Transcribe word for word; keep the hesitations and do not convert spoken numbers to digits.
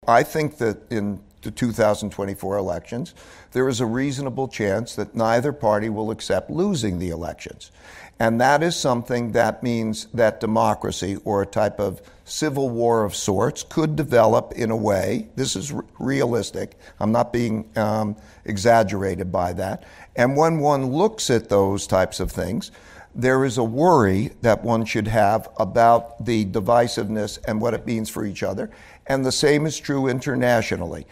I think that in the two thousand twenty-four elections, there is a reasonable chance that neither party will accept losing the elections. And that is something that means that democracy, or a type of civil war of sorts, could develop in a way, this is r- realistic, I'm not being um, exaggerated by that. And when one looks at those types of things, there is a worry that one should have about the divisiveness and what it means for each other. And the same is true internationally.